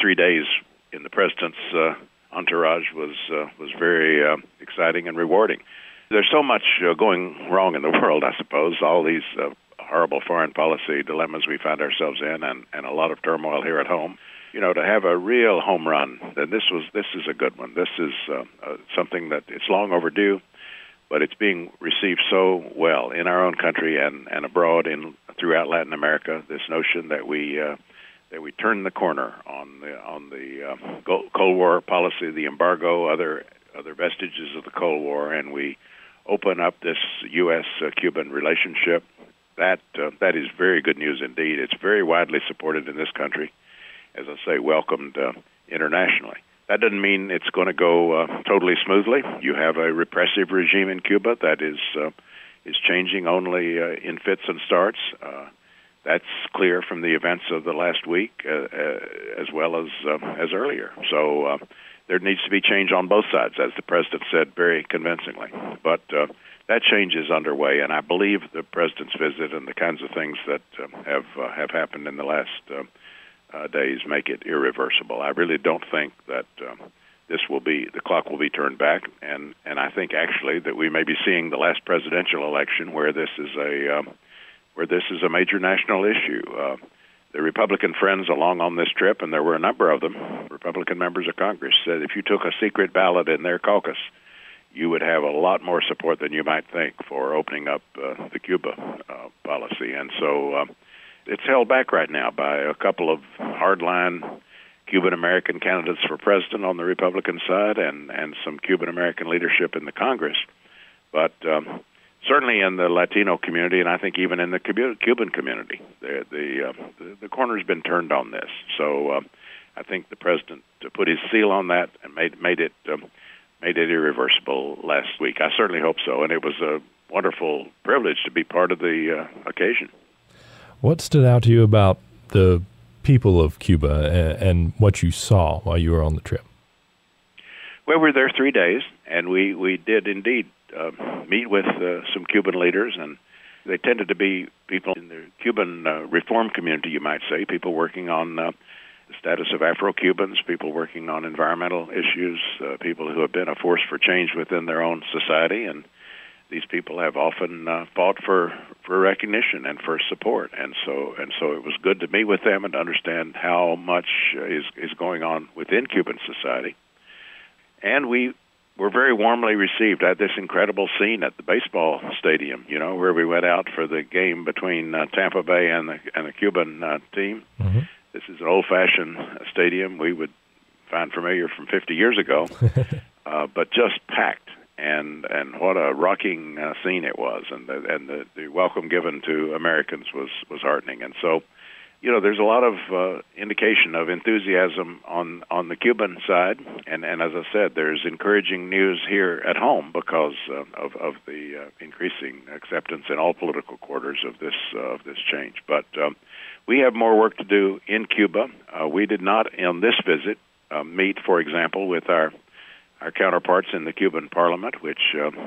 3 days in the president's entourage was very exciting and rewarding. There's so much going wrong in the world, I suppose, all these horrible foreign policy dilemmas we find ourselves in, and a lot of turmoil here at home. To have a real home run, then this is a good one. This is something that it's long overdue, but it's being received so well in our own country and abroad throughout Latin America. This notion that we turn the corner on the Cold War policy, the embargo, other vestiges of the Cold War, and we open up this U.S.-Cuban relationship. That is very good news indeed. It's very widely supported in this country, as I say, welcomed internationally. That doesn't mean it's going to go totally smoothly. You have a repressive regime in Cuba that is changing only in fits and starts. That's clear from the events of the last week, as well as earlier. So there needs to be change on both sides, as the president said very convincingly. But that change is underway, and I believe the president's visit and the kinds of things that have happened in the last days make it irreversible. I really don't think that the clock will be turned back, and I think actually that we may be seeing the last presidential election where this is a major national issue. The Republican friends along on this trip, and there were a number of them, Republican members of Congress, said if you took a secret ballot in their caucus, you would have a lot more support than you might think for opening up the Cuba policy. And so it's held back right now by a couple of hardline Cuban-American candidates for president on the Republican side and some Cuban-American leadership in the Congress. But certainly in the Latino community, and I think even in the Cuban community, the corner's been turned on this. So I think the president put his seal on that and made it irreversible last week. I certainly hope so, and it was a wonderful privilege to be part of the occasion. What stood out to you about the people of Cuba and what you saw while you were on the trip? Well, we were there 3 days, and we did indeed meet with some Cuban leaders, and they tended to be people in the Cuban reform community, you might say, people working on the status of Afro-Cubans, people working on environmental issues, people who have been a force for change within their own society, and these people have often fought for recognition and for support, and so it was good to meet with them and to understand how much is going on within Cuban society. And we were very warmly received. I had this incredible scene at the baseball stadium, where we went out for the game between Tampa Bay and the Cuban team. Mm-hmm. This is an old-fashioned stadium we would find familiar from 50 years ago, but just packed. And what a rocking scene it was, and the welcome given to Americans was heartening. And so, there's a lot of indication of enthusiasm on the Cuban side, and as I said, there's encouraging news here at home because of the increasing acceptance in all political quarters of this change. But we have more work to do in Cuba. We did not, on this visit, meet, for example, with our counterparts in the Cuban Parliament, which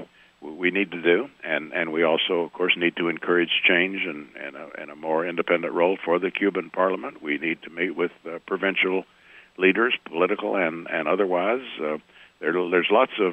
we need to do, and we also, of course, need to encourage change and a more independent role for the Cuban Parliament. We need to meet with provincial leaders, political and otherwise. There's lots of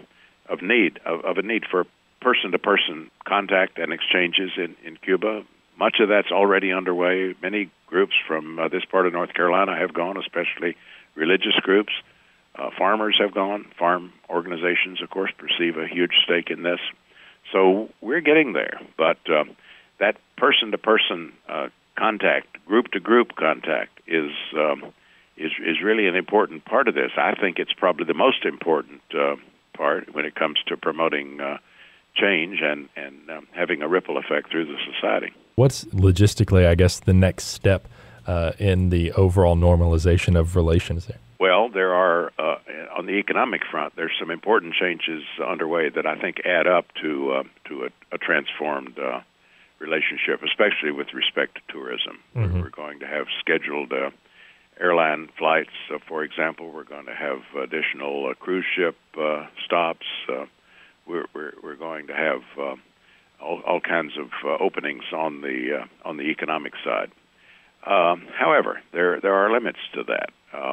a need for person-to-person contact and exchanges in Cuba. Much of that's already underway. Many groups from this part of North Carolina have gone, especially religious groups. Farmers have gone. Farm organizations, of course, perceive a huge stake in this. So we're getting there. But that person-to-person contact, group-to-group contact, is really an important part of this. I think it's probably the most important part when it comes to promoting change and having a ripple effect through the society. What's logistically, I guess, the next step in the overall normalization of relations there? Well, there are, on the economic front, there's some important changes underway that I think add up to a transformed relationship, especially with respect to tourism. Mm-hmm. We're going to have scheduled airline flights, for example. We're going to have additional cruise ship stops. We're going to have all kinds of openings on the economic side. However, there are limits to that.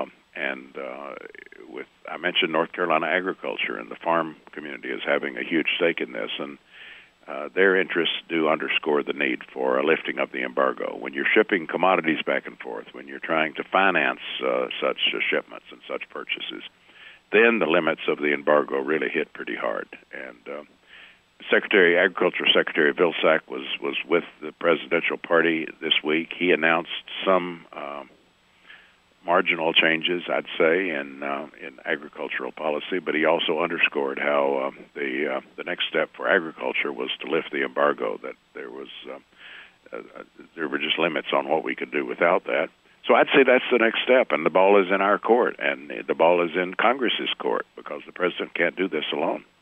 I mentioned North Carolina agriculture, and the farm community is having a huge stake in this, and their interests do underscore the need for a lifting of the embargo. When you're shipping commodities back and forth, when you're trying to finance such shipments and such purchases, then the limits of the embargo really hit pretty hard. And Agriculture Secretary Vilsack was with the presidential party this week. He announced some marginal changes, I'd say, in agricultural policy, but he also underscored how the next step for agriculture was to lift the embargo. That there were just limits on what we could do without that. So I'd say that's the next step, and the ball is in our court, and the ball is in Congress's court, because the president can't do this alone.